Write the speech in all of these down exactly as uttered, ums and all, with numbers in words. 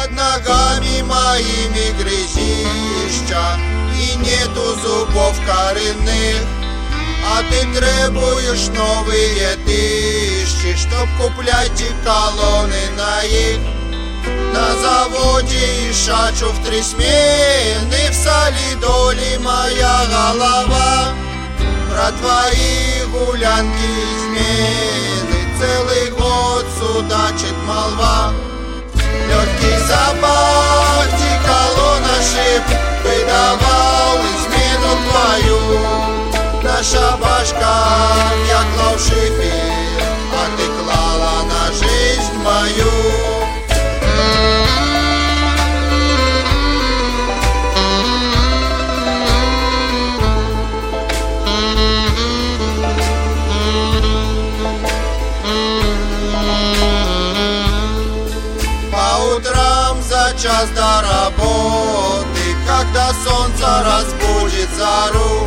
под ногами моими грязища, и нету зубов коренных, а ты требуешь новые тысячи, чтоб куплять и колонны на их. На заводе ишачу в три смены, в солидоле моя голова. Про твои гулянки измены целый год судачит молва. Легкий запах диколона шип выдавал измену твою. На шабашках я клал шифер, а ты клала на жизнь мою. По утрам за час до работы, когда солнце разбудит зару,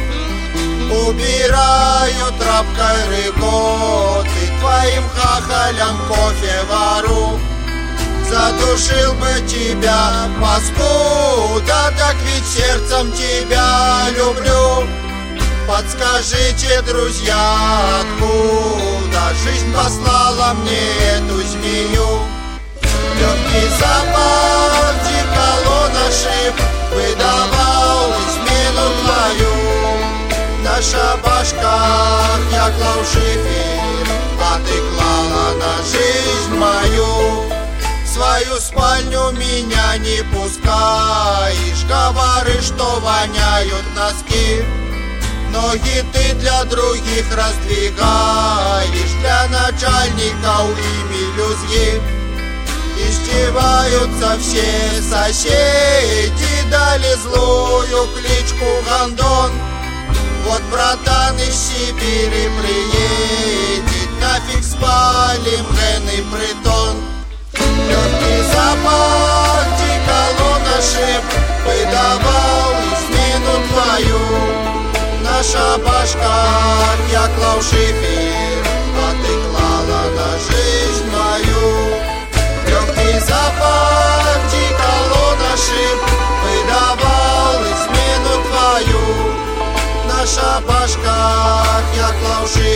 убираю тряпкой рыготы, твоим хахалям кофе вару. Задушил бы тебя, паскуда, так ведь сердцем тебя люблю. Подскажите, друзья, откуда жизнь послала мне эту змею? Легкий запах диколона шип выдавал измену твою. На шабашках я клал шифер, а ты клала на жизнь мою. В свою спальню меня не пускаешь, говоришь, что воняют носки. Ноги ты для других раздвигаешь, для начальников и мелюзги. Издеваются все соседи, дали злую кличку Гондон. Вот братан из Сибири приедет, нафиг спалим генный притон. Легкий запах диколона шип выдавал измену твою. На шабашках я клал шифер, а ты клала на жизнь мою. Легкий запах диколона шип выдавал измену твою. На шабашках я клал шифер.